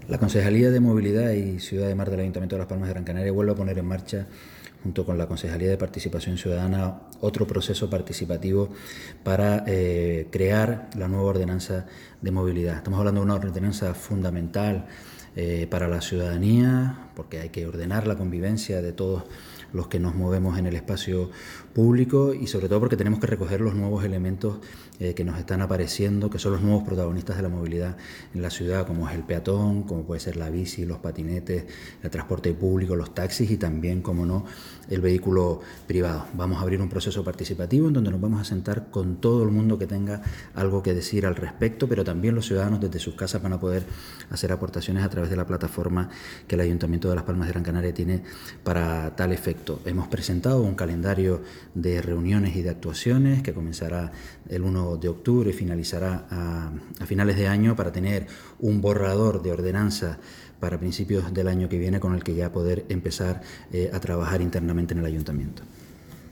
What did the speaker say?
La Concejalía de Movilidad y Ciudad de Mar del Ayuntamiento de Las Palmas de Gran Canaria vuelve a poner en marcha, junto con la Concejalía de Participación Ciudadana, otro proceso participativo para crear la nueva ordenanza de movilidad. Estamos hablando de una ordenanza fundamental para la ciudadanía, porque hay que ordenar la convivencia de todos los que nos movemos en el espacio público y sobre todo porque tenemos que recoger los nuevos elementos que nos están apareciendo, que son los nuevos protagonistas de la movilidad en la ciudad, como es el peatón, como puede ser la bici, los patinetes, el transporte público, los taxis y también, como no, el vehículo privado. Vamos a abrir un proceso participativo en donde nos vamos a sentar con todo el mundo que tenga algo que decir al respecto, pero también los ciudadanos desde sus casas van a poder hacer aportaciones a través de la plataforma que el Ayuntamiento de Las Palmas de Gran Canaria tiene para tal efecto. Hemos presentado un calendario de reuniones y de actuaciones que comenzará el 1 de octubre y finalizará a finales de año para tener un borrador de ordenanza para principios del año que viene con el que ya poder empezar a trabajar internamente en el Ayuntamiento.